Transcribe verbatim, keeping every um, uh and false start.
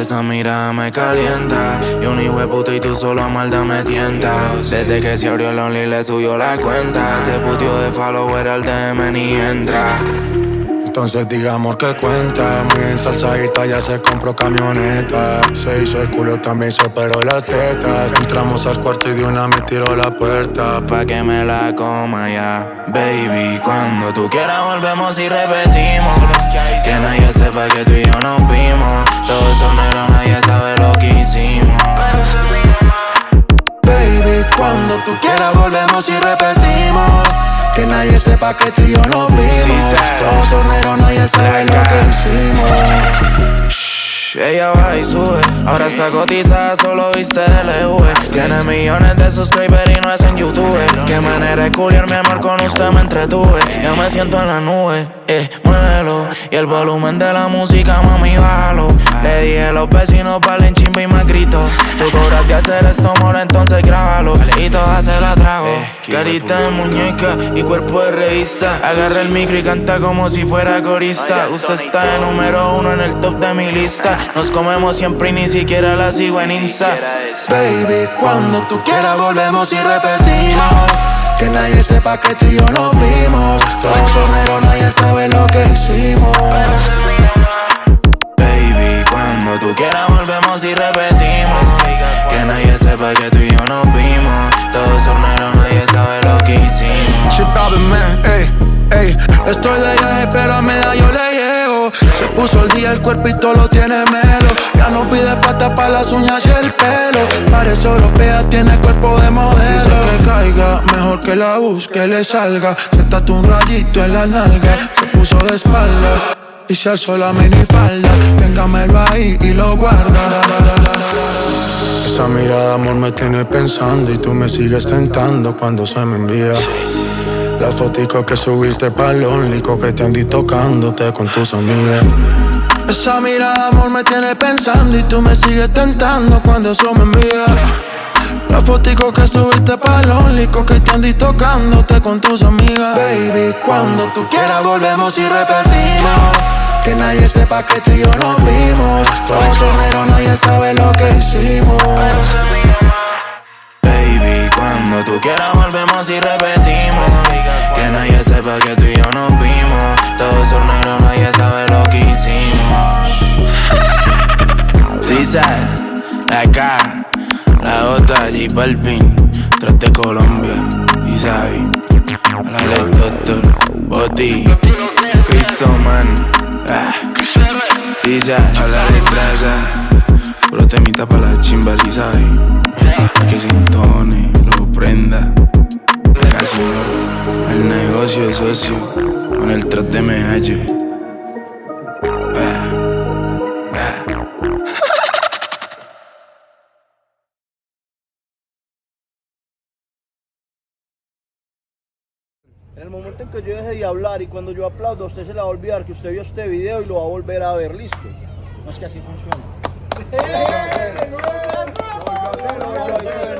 esa mirada me calienta. Y un hijo de puta y tú solo a maldad me tientas. Desde que se abrió el Only le subió la cuenta. Se puteó de follower al D M ni entra. Entonces digamos que cuenta. Muy ensalzadita, ya se compró camioneta. Se hizo el culo, también se operó las tetas. Entramos al cuarto y de una me tiró la puerta. Pa' que me la coma ya, baby. Cuando tú quieras volvemos y repetimos. Que nadie sepa que tú y yo nos vimos. Todos son negros, nadie sabe lo que hicimos. Baby, cuando tú quieras volvemos y repetimos. Que nadie sepa que tú y yo nos vimos. Todos son negros, nadie sabe lo que hicimos. Shh, ella va y sube. Ahora está cotizada, solo viste L V. Tiene millones de subscribers y no es en YouTube. Qué manera de culiar, mi amor, con usted me entretuve. Ya me siento en la nube, eh, muévelo. Y el volumen de la música, mami, bájalo. Le dije a los vecinos, valen chimba y más grito. Tú cobras de hacer esto, mora, entonces grábalo. Y todas se la trago. Carita de muñeca y cuerpo de revista. Agarra el micro y canta como si fuera corista. Usted está de número uno en el top de mi lista. Nos comemos siempre y ni siquiera la sigo en Insta. Baby, cuando tú quieras volvemos y repetimos. Que nadie sepa que tú y yo nos vimos. Todos son negros, nadie sabe lo que hicimos. Baby, cuando tú quieras volvemos y repetimos. Que nadie sepa que tú y yo nos vimos. Todos son negros, nadie sabe lo que hicimos. She probably man, ey, ey. Estoy de viaje pero a medallo le llego. Se puso el día, el cuerpito lo tiene melo. Ya no pide pata para las uñas y el pelo. Parece europea, tiene cuerpo de modelo. Dice que caiga, mejor que la busque, le salga. Se tatuó un rayito en la nalga. Se puso de espalda y se alzó la minifalda. Téngamelo ahí y lo guarda. Esa mirada, amor, me tiene pensando. Y tú me sigues tentando cuando se me envía la fotico que subiste pa'l Only, coqueteando y tocándote con tus amigas. Esa mirada, amor, me tiene pensando. Y tú me sigues tentando cuando eso me envía la fotico que subiste pa'l Only, coqueteando y tocándote con tus amigas. Baby, cuando tú quieras volvemos y repetimos. Que nadie sepa que tú y yo nos vimos. Todos son negros, nadie sabe lo que hicimos. Baby, cuando tú quieras volvemos y repetimos. Que nadie sepa que tú y yo nos vimos. Todos son negros, nadie sabe lo que hicimos. Sí, sabes, la K, la J, J Balvin, tras de Colombia, y sabes, el doctor, Boti, Cristo, man, ah. Sí, sabes, a la detrás, puro temita pa' las chimbas, sí, sabes, pa' que se entone, lo prenda. Casi no, el negocio es socio, con el tras de me hallo. Ah, ah. En el momento en que yo deje de hablar y cuando yo aplaudo, a usted se le va a olvidar que usted vio este video y lo va a volver a ver, listo. No es que así funciona.